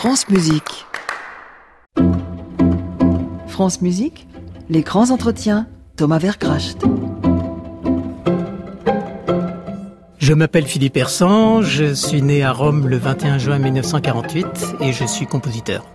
France Musique. France Musique, les grands entretiens, Thomas Vergracht. Je m'appelle Philippe Hersan, je suis né à Rome le 21 juin 1948 et je suis compositeur.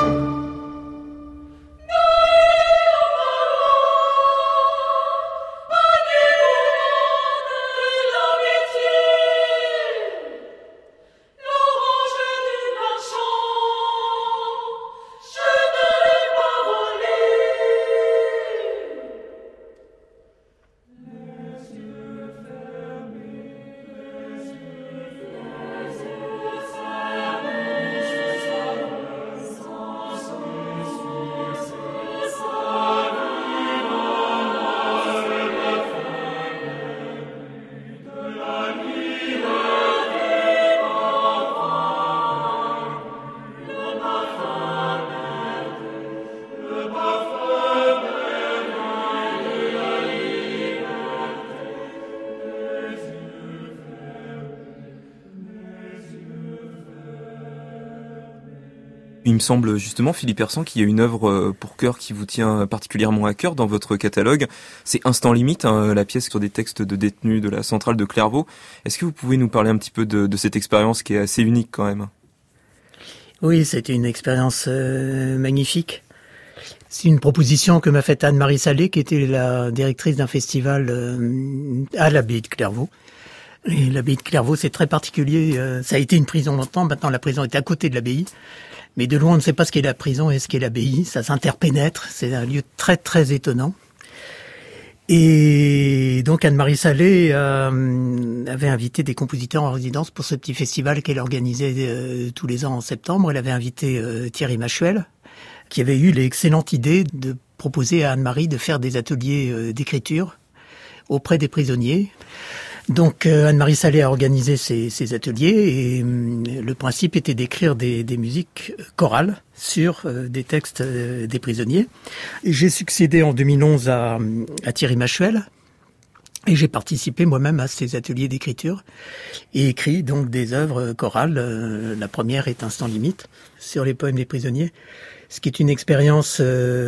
Il me semble justement, Philippe Hersan, qu'il y a une œuvre pour chœur qui vous tient particulièrement à cœur dans votre catalogue. C'est Instant Limite, la pièce sur des textes de détenus de la centrale de Clairvaux. Est-ce que vous pouvez nous parler un petit peu de cette expérience qui est assez unique quand même ? Oui, c'était une expérience magnifique. C'est une proposition que m'a faite Anne-Marie Salé, qui était la directrice d'un festival à l'abbaye de Clairvaux. Et l'abbaye de Clairvaux, c'est très particulier. Ça a été une prison longtemps. Maintenant, la prison est à côté de l'abbaye. Mais de loin, on ne sait pas ce qu'est la prison et ce qu'est l'abbaye. Ça s'interpénètre. C'est un lieu très, très étonnant. Et donc, Anne-Marie Salé avait invité des compositeurs en résidence pour ce petit festival qu'elle organisait tous les ans en septembre. Elle avait invité Thierry Machuel, qui avait eu l'excellente idée de proposer à Anne-Marie de faire des ateliers d'écriture auprès des prisonniers. Donc Anne-Marie Salé a organisé ces ateliers et le principe était d'écrire des musiques chorales sur des textes des prisonniers. Et j'ai succédé en 2011 à Thierry Machuel et j'ai participé moi-même à ces ateliers d'écriture et écrit donc des œuvres chorales. La première est Instant Limite sur les poèmes des prisonniers, ce qui est une expérience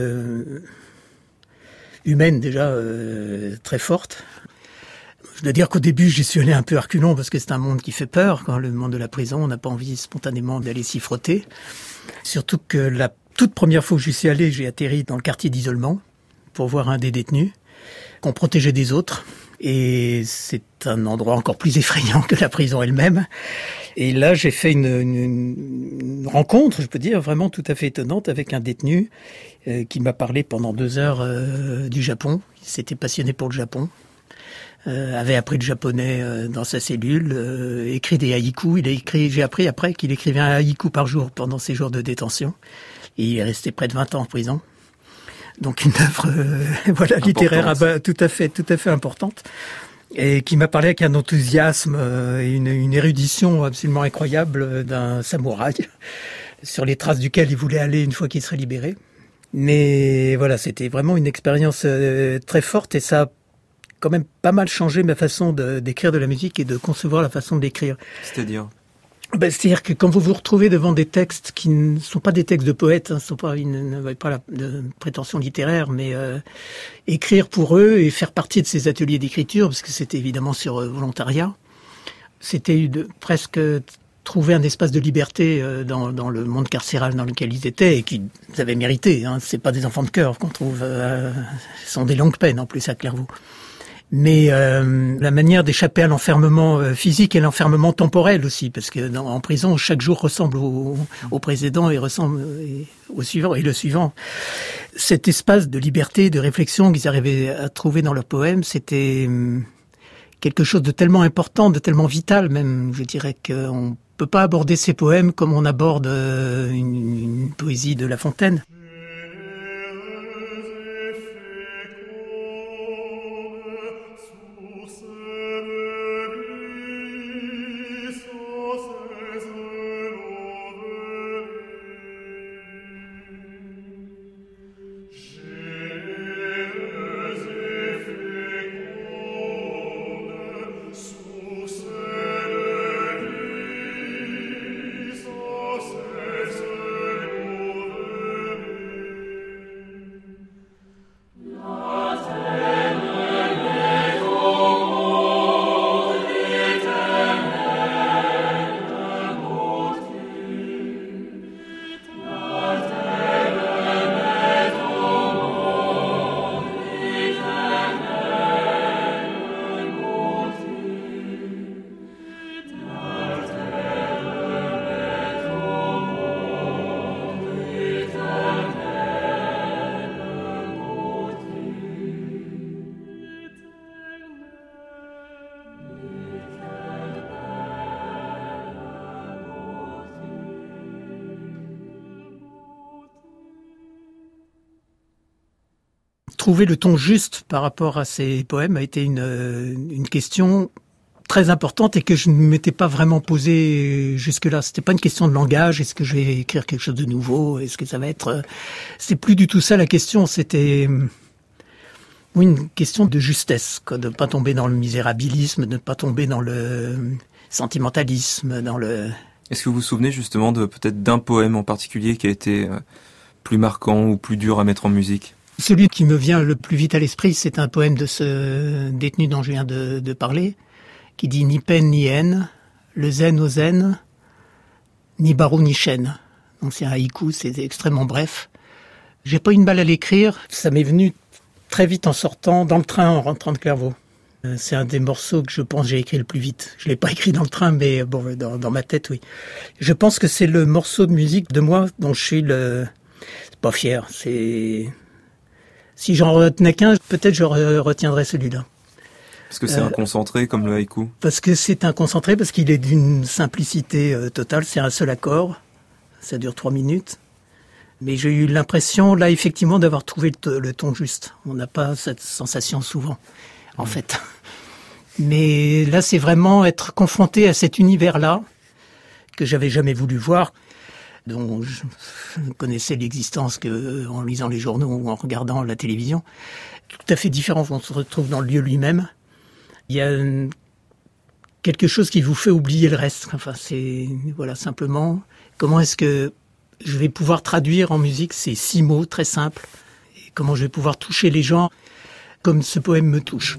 humaine déjà très forte. Je dois dire qu'au début, j'y suis allé un peu à reculons parce que c'est un monde qui fait peur. Quand le monde de la prison, on n'a pas envie spontanément d'aller s'y frotter. Surtout que la toute première fois où j'y suis allé, j'ai atterri dans le quartier d'isolement pour voir un des détenus qu'on protégeait des autres. Et c'est un endroit encore plus effrayant que la prison elle-même. Et là, j'ai fait une rencontre, je peux dire, vraiment tout à fait étonnante avec un détenu qui m'a parlé pendant 2 heures du Japon. Il s'était passionné pour le Japon. Avait appris le japonais dans sa cellule, écrit des haïkus. J'ai appris après qu'il écrivait un haïku par jour pendant ses jours de détention. Et il est resté près de 20 ans en prison. Donc une œuvre littéraire tout à fait importante. Et qui m'a parlé avec un enthousiasme et une érudition absolument incroyable d'un samouraï, sur les traces duquel il voulait aller une fois qu'il serait libéré. Mais voilà, c'était vraiment une expérience très forte et ça a quand même pas mal changé ma façon d'écrire de la musique et de concevoir la façon d'écrire. C'est-à-dire ? C'est-à-dire que quand vous vous retrouvez devant des textes qui ne sont pas des textes de poètes, ils n'avaient pas de prétention littéraire, mais écrire pour eux et faire partie de ces ateliers d'écriture, parce que c'était évidemment sur volontariat, c'était presque trouver un espace de liberté dans le monde carcéral dans lequel ils étaient et qu'ils avaient mérité. C'est pas des enfants de cœur qu'on trouve, ce sont des longues peines en plus à Clairvaux. Mais la manière d'échapper à l'enfermement physique et l'enfermement temporel aussi, parce que en prison, chaque jour ressemble au précédent et ressemble au suivant et le suivant. Cet espace de liberté, de réflexion qu'ils arrivaient à trouver dans leurs poèmes, c'était quelque chose de tellement important, de tellement vital même. Je dirais qu'on peut pas aborder ces poèmes comme on aborde une poésie de La Fontaine. trouver le ton juste par rapport à ces poèmes a été une question très importante et que je ne m'étais pas vraiment posée jusque-là. C'était pas une question de langage. Est-ce que je vais écrire quelque chose de nouveau? Est-ce que ça va être... C'est plus du tout ça la question. C'était une question de justesse, quoi, de ne pas tomber dans le misérabilisme, de ne pas tomber dans le sentimentalisme, dans le... Est-ce que vous vous souvenez justement de peut-être d'un poème en particulier qui a été plus marquant ou plus dur à mettre en musique? Celui qui me vient le plus vite à l'esprit, c'est un poème de ce détenu dont je viens de parler, qui dit « Ni peine ni haine, le zen au zen, ni barreau ni chaîne ». Donc c'est un haïku, c'est extrêmement bref. J'ai pas eu de mal à l'écrire, ça m'est venu très vite en sortant dans le train en rentrant de Clairvaux. C'est un des morceaux que je pense j'ai écrit le plus vite. Je l'ai pas écrit dans le train, mais bon, dans ma tête, oui. Je pense que c'est le morceau de musique de moi dont je suis c'est pas fier, c'est... Si j'en retenais qu'un, peut-être je retiendrais celui-là. Parce que c'est un concentré comme le haïku. Parce que c'est un concentré, parce qu'il est d'une simplicité totale. C'est un seul accord. Ça dure 3 minutes. Mais j'ai eu l'impression, là, effectivement, d'avoir trouvé le ton juste. On n'a pas cette sensation souvent, en fait. Mais là, c'est vraiment être confronté à cet univers-là que j'avais jamais voulu voir, dont je connaissais l'existence que en lisant les journaux ou en regardant la télévision. Tout à fait différent. On se retrouve dans le lieu lui-même. Il y a quelque chose qui vous fait oublier le reste. Enfin, c'est, voilà, simplement, comment est-ce que je vais pouvoir traduire en musique ces 6 mots très simples, et comment je vais pouvoir toucher les gens comme ce poème me touche.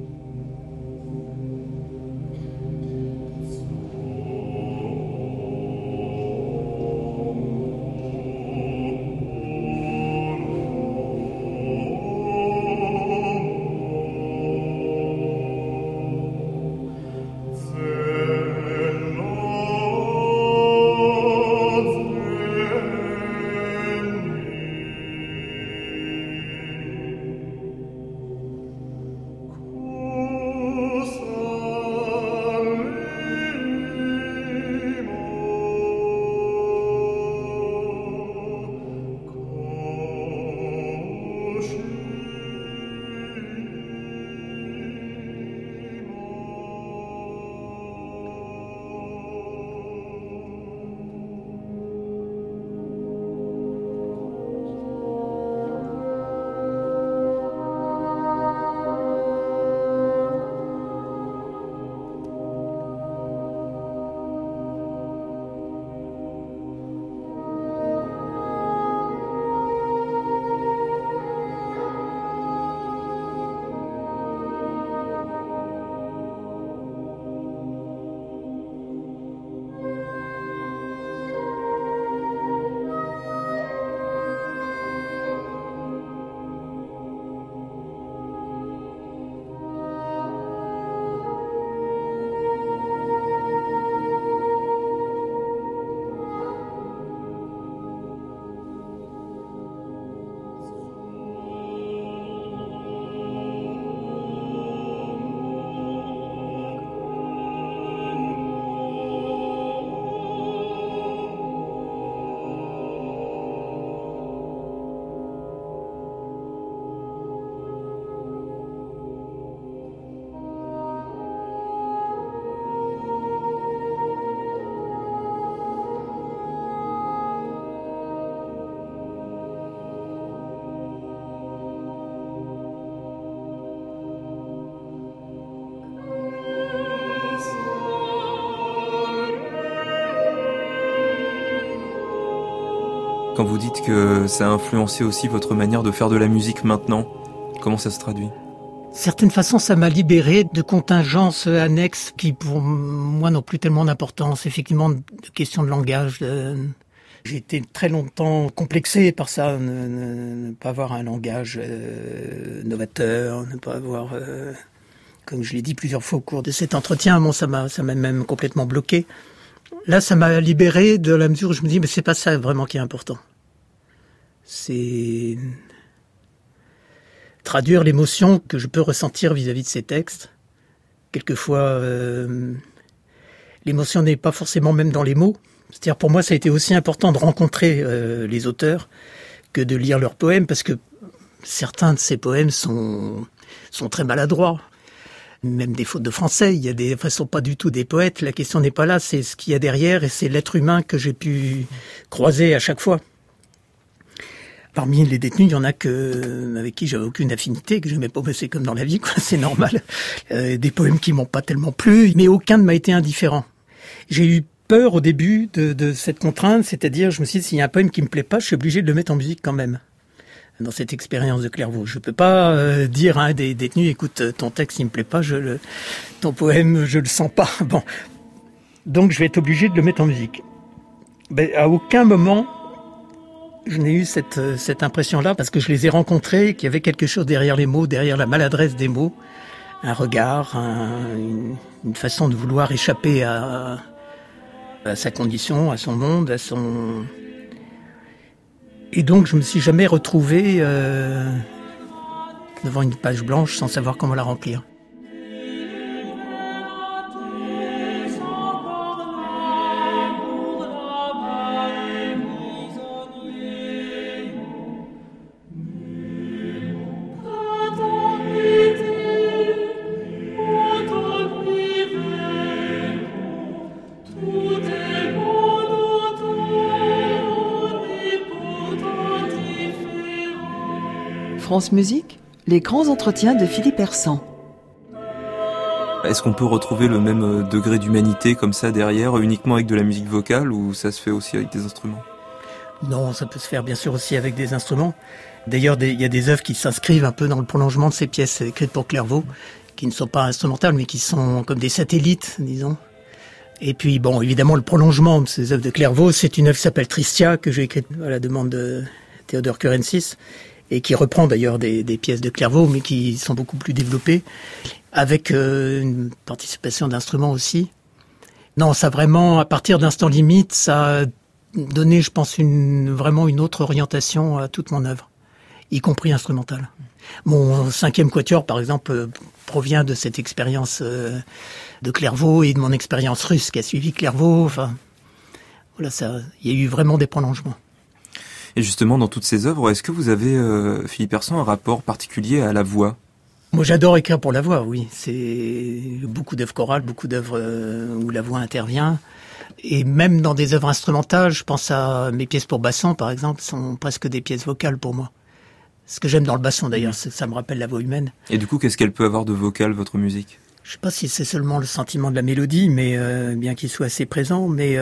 Quand vous dites que ça a influencé aussi votre manière de faire de la musique maintenant, comment ça se traduit? Certaines façons, ça m'a libéré de contingences annexes qui, pour moi, n'ont plus tellement d'importance. Effectivement, de questions de langage. J'ai été très longtemps complexé par ça, ne pas avoir un langage novateur, ne pas avoir... comme je l'ai dit plusieurs fois au cours de cet entretien, bon, ça m'a même complètement bloqué. Là, ça m'a libéré de la mesure où je me dis, mais c'est pas ça vraiment qui est important. C'est traduire l'émotion que je peux ressentir vis-à-vis de ces textes. Quelquefois, l'émotion n'est pas forcément même dans les mots. C'est-à-dire, pour moi, ça a été aussi important de rencontrer les auteurs que de lire leurs poèmes, parce que certains de ces poèmes sont très maladroits. Même des fautes de français, il y a des façons pas du tout des poètes. La question n'est pas là, c'est ce qu'il y a derrière et c'est l'être humain que j'ai pu croiser à chaque fois. Parmi les détenus, il y en a avec qui j'avais aucune affinité, que j'aimais pas bosser comme dans la vie, quoi. C'est normal. Des poèmes qui m'ont pas tellement plu, mais aucun ne m'a été indifférent. J'ai eu peur au début de cette contrainte, c'est-à-dire, je me suis dit, s'il y a un poème qui me plaît pas, je suis obligé de le mettre en musique quand même. Dans cette expérience de Clairvaux, je peux pas dire à un des détenus, écoute, ton texte il me plaît pas, ton poème je le sens pas. Bon, donc je vais être obligé de le mettre en musique. À aucun moment je n'ai eu cette impression-là, parce que je les ai rencontrés, qu'il y avait quelque chose derrière les mots, derrière la maladresse des mots, un regard, une façon de vouloir échapper à sa condition, à son monde, à son... Et donc je me suis jamais retrouvé devant une page blanche sans savoir comment la remplir. France Musique, les grands entretiens de Philippe Hersan. Est-ce qu'on peut retrouver le même degré d'humanité comme ça derrière, uniquement avec de la musique vocale, ou ça se fait aussi avec des instruments ? Non, ça peut se faire bien sûr aussi avec des instruments. D'ailleurs, il y a des œuvres qui s'inscrivent un peu dans le prolongement de ces pièces écrites pour Clairvaux, qui ne sont pas instrumentales, mais qui sont comme des satellites, disons. Et puis, bon, évidemment, le prolongement de ces œuvres de Clairvaux, c'est une œuvre qui s'appelle Tristia, que j'ai écrite à la demande de Théodore Kurensis, et qui reprend d'ailleurs des pièces de Clairvaux, mais qui sont beaucoup plus développées, avec une participation d'instruments aussi. Non, ça vraiment, à partir d'Instant Limite, ça a donné, je pense, vraiment une autre orientation à toute mon œuvre, y compris instrumentale. Mon 5e quatuor, par exemple, provient de cette expérience de Clairvaux et de mon expérience russe qui a suivi Clairvaux. Enfin, voilà, il y a eu vraiment des prolongements. Et justement, dans toutes ces œuvres, est-ce que vous avez, Philippe Hersan, un rapport particulier à la voix ? Moi, j'adore écrire pour la voix, oui. C'est beaucoup d'œuvres chorales, beaucoup d'œuvres où la voix intervient. Et même dans des œuvres instrumentales, je pense à mes pièces pour basson, par exemple, sont presque des pièces vocales pour moi. Ce que j'aime dans le basson, d'ailleurs, c'est que ça me rappelle la voix humaine. Et du coup, qu'est-ce qu'elle peut avoir de vocal, votre musique ? Je sais pas si c'est seulement le sentiment de la mélodie, mais bien qu'il soit assez présent, mais...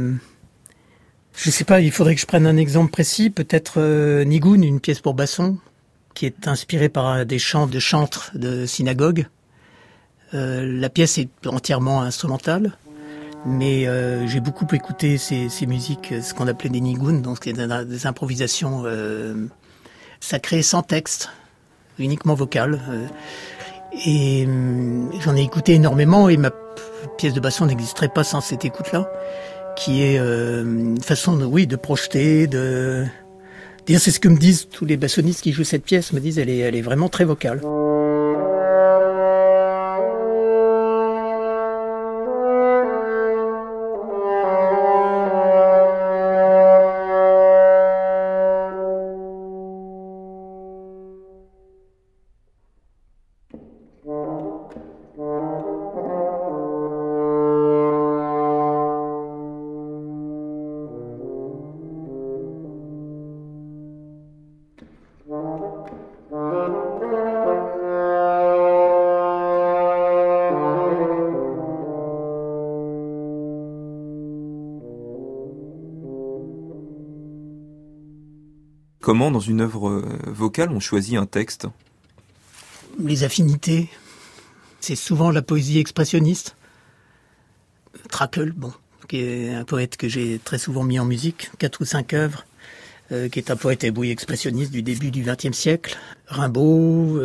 je sais pas, il faudrait que je prenne un exemple précis, peut-être Nigoun, une pièce pour basson, qui est inspirée par des chants de chantres de synagogue. La pièce est entièrement instrumentale, mais j'ai beaucoup écouté ces musiques, ce qu'on appelait des Nigoun, donc c'est des improvisations sacrées sans texte, uniquement vocales. Et j'en ai écouté énormément, et ma pièce de basson n'existerait pas sans cette écoute-là, qui est une façon de projeter, D'ailleurs, c'est ce que me disent tous les bassonistes qui jouent cette pièce, me disent elle est vraiment très vocale. Comment, dans une œuvre vocale, on choisit un texte ? Les affinités, c'est souvent la poésie expressionniste. Trakl, qui est un poète que j'ai très souvent mis en musique, 4 ou 5 œuvres, qui est un poète expressionniste du début du XXe siècle. Rimbaud,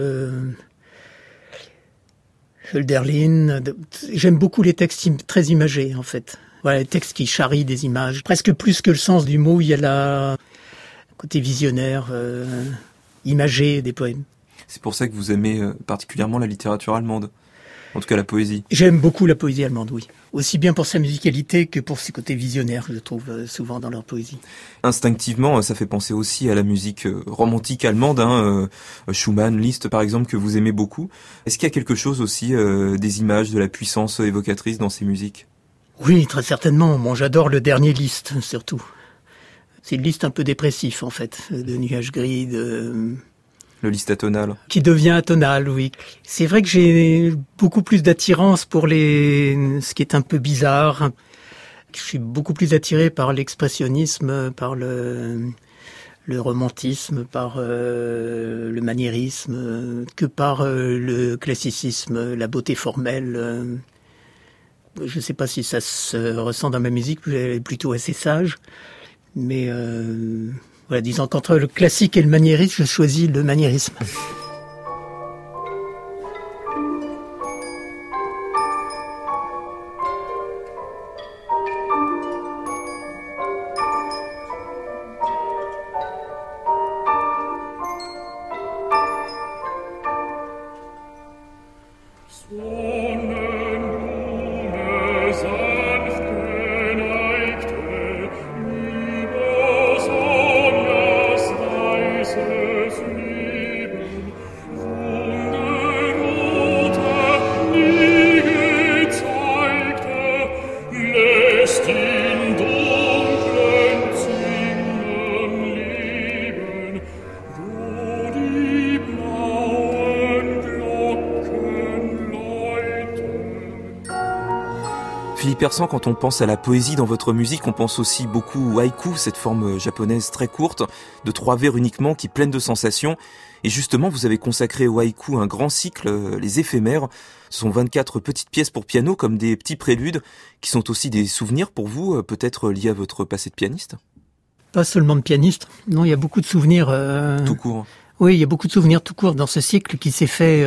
Hölderlin. J'aime beaucoup les textes très imagés, en fait. Voilà, les textes qui charrient des images. Presque plus que le sens du mot, il y a le côté visionnaire, imagé des poèmes. C'est pour ça que vous aimez particulièrement la littérature allemande ? En tout cas, la poésie. J'aime beaucoup la poésie allemande, oui. Aussi bien pour sa musicalité que pour ses côtés visionnaires, je trouve souvent dans leur poésie. Instinctivement, ça fait penser aussi à la musique romantique allemande, Schumann, Liszt par exemple, que vous aimez beaucoup. Est-ce qu'il y a quelque chose aussi, des images, de la puissance évocatrice dans ces musiques? Oui, très certainement. Bon, j'adore le dernier Liszt, surtout. C'est une Liszt un peu dépressif, en fait, de nuages gris, Le Liszt atonal. Qui devient atonal, oui. C'est vrai que j'ai beaucoup plus d'attirance pour ce qui est un peu bizarre. Je suis beaucoup plus attiré par l'expressionnisme, par le romantisme, par le maniérisme, que par le classicisme, la beauté formelle. Je ne sais pas si ça se ressent dans ma musique, elle est plutôt assez sage. Mais voilà, disons qu'entre le classique et le maniérisme, je choisis le maniérisme. Philippe Hersant, quand on pense à la poésie dans votre musique, on pense aussi beaucoup au haïku, cette forme japonaise très courte, de 3 vers uniquement, qui est pleine de sensations. Et justement, vous avez consacré au haïku un grand cycle, les éphémères. Ce sont 24 petites pièces pour piano, comme des petits préludes, qui sont aussi des souvenirs pour vous, peut-être liés à votre passé de pianiste? Pas seulement de pianiste, non, il y a beaucoup de souvenirs. Tout court. Oui, il y a beaucoup de souvenirs tout court dans ce cycle qui s'est fait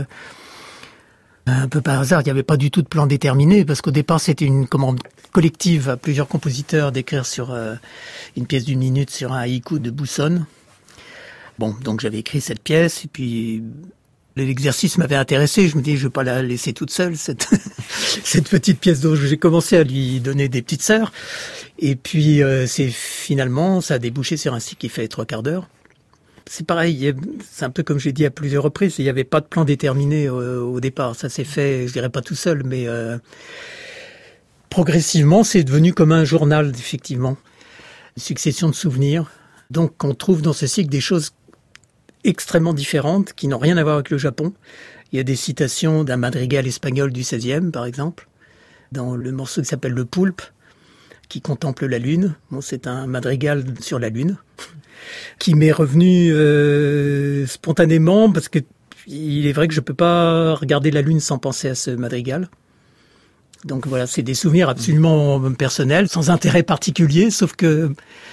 un peu par hasard. Il n'y avait pas du tout de plan déterminé, parce qu'au départ, c'était une commande collective à plusieurs compositeurs d'écrire sur une pièce d'1 minute sur un haïku de Buson. Bon, donc j'avais écrit cette pièce, et puis l'exercice m'avait intéressé. Je me dis, je ne vais pas la laisser toute seule, cette petite pièce. Donc j'ai commencé à lui donner des petites sœurs. Et puis finalement, ça a débouché sur un cycle qui fait 3/4 d'heure. C'est pareil, c'est un peu comme j'ai dit à plusieurs reprises, il n'y avait pas de plan déterminé au départ. Ça s'est fait, je dirais pas tout seul, mais progressivement, c'est devenu comme un journal, effectivement. Une succession de souvenirs. Donc on trouve dans ce cycle des choses extrêmement différentes qui n'ont rien à voir avec le Japon. Il y a des citations d'un madrigal espagnol du XVIe, par exemple, dans le morceau qui s'appelle Le Poulpe, qui contemple la lune. Bon, c'est un madrigal sur la lune, qui m'est revenu spontanément, parce que il est vrai que je peux pas regarder la lune sans penser à ce madrigal. Donc voilà, c'est des souvenirs absolument personnels, sans intérêt particulier, sauf que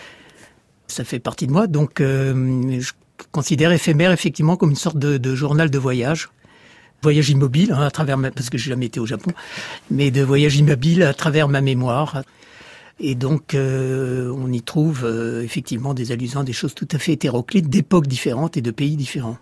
ça fait partie de moi. Donc je considère éphémère effectivement comme une sorte de journal de voyage. Voyage immobile, à travers parce que j'ai jamais été au Japon, mais de voyage immobile à travers ma mémoire. Et donc, on y trouve effectivement des allusions à des choses tout à fait hétéroclites, d'époques différentes et de pays différents.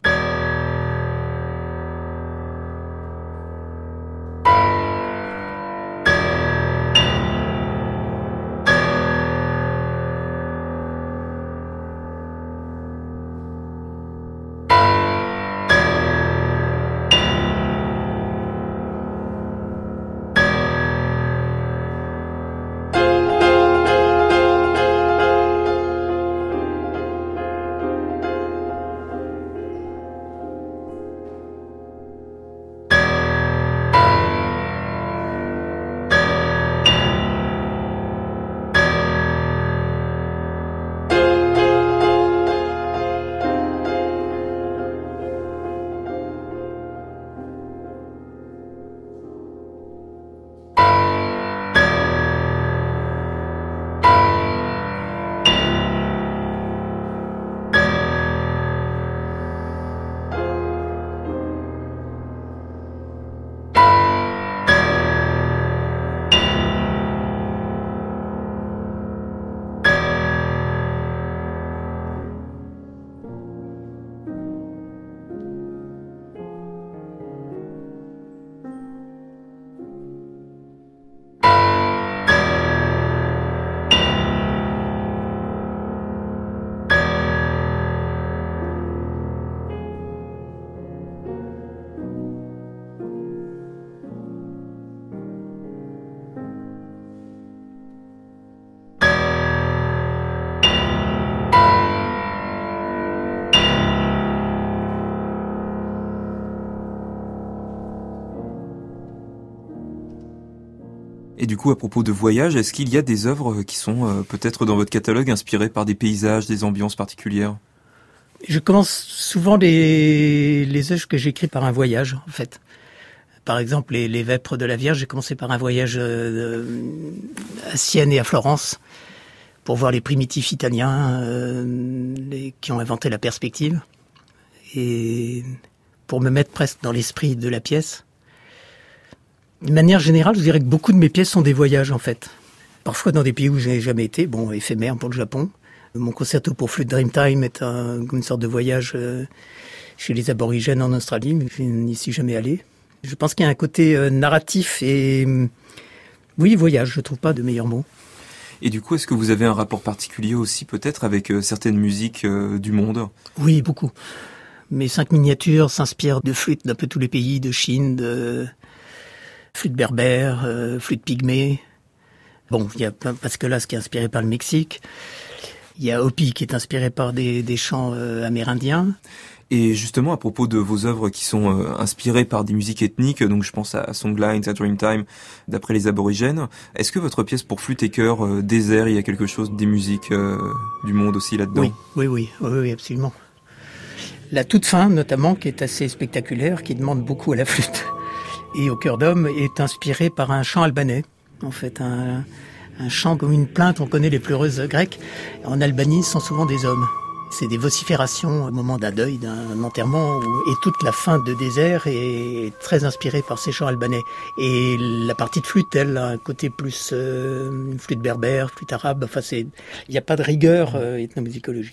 Et du coup, à propos de voyage, est-ce qu'il y a des œuvres qui sont peut-être dans votre catalogue inspirées par des paysages, des ambiances particulières ? Je commence souvent les œuvres que j'écris par un voyage, en fait. Par exemple, les Vêpres de la Vierge, j'ai commencé par un voyage à Sienne et à Florence pour voir les primitifs italiens qui ont inventé la perspective et pour me mettre presque dans l'esprit de la pièce. De manière générale, je dirais que beaucoup de mes pièces sont des voyages, en fait. Parfois dans des pays où je n'ai jamais été, bon, éphémère pour le Japon. Mon concerto pour flûte Dreamtime est une sorte de voyage chez les aborigènes en Australie, mais je n'y suis jamais allé. Je pense qu'il y a un côté narratif et oui, voyage, je trouve pas de meilleur mot. Et du coup, est-ce que vous avez un rapport particulier aussi peut-être avec certaines musiques du monde ? Oui, beaucoup. Mes 5 miniatures s'inspirent de flûtes d'un peu tous les pays, de Chine, de flûte berbère, flûte pygmée. Bon, il y a Pasquelas qui est inspiré par le Mexique. Il y a Hopi qui est inspiré par des chants amérindiens. Et justement, à propos de vos œuvres qui sont inspirées par des musiques ethniques, donc je pense à Songlines, à Dreamtime, d'après les aborigènes, est-ce que votre pièce pour flûte et chœur, Désert, il y a quelque chose des musiques du monde aussi là-dedans ? Oui, absolument. La toute fin, notamment, qui est assez spectaculaire, qui demande beaucoup à la flûte et au chœur d'homme, est inspirée par un chant albanais. En fait, un chant comme une plainte, on connaît les pleureuses grecques. En Albanie, ce sont souvent des hommes. C'est des vociférations au moment d'un deuil, d'un enterrement, et toute la fin de Désert est très inspirée par ces chants albanais. Et la partie de flûte, elle, a un côté plus flûte berbère, flûte arabe. Enfin, il n'y a pas de rigueur ethnomusicologique.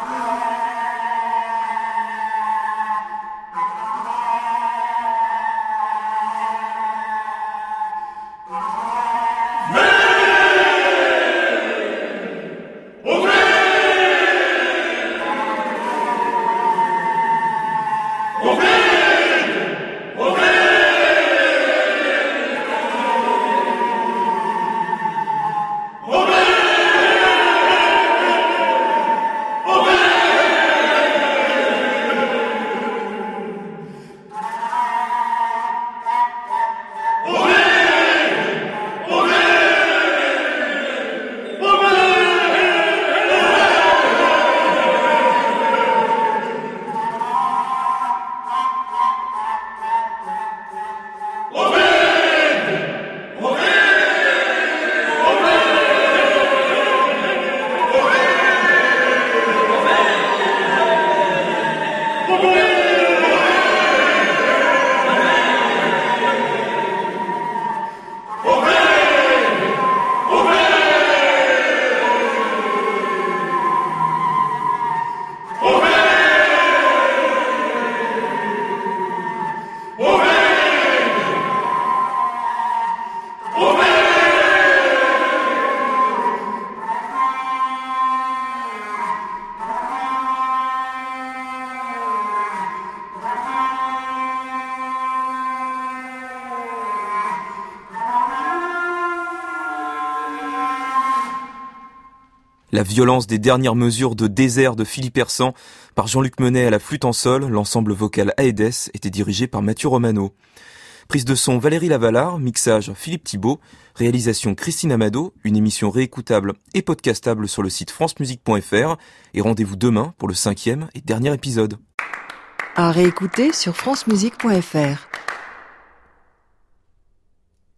La violence des dernières mesures de Désert de Philippe Hersant par Jean-Luc Menet à la flûte en sol, l'ensemble vocal Aedes était dirigé par Mathieu Romano. Prise de son Valérie Lavalard, mixage Philippe Thibault, réalisation Christine Amado, une émission réécoutable et podcastable sur le site francemusique.fr et rendez-vous demain pour le 5e et dernier épisode. À réécouter sur francemusique.fr.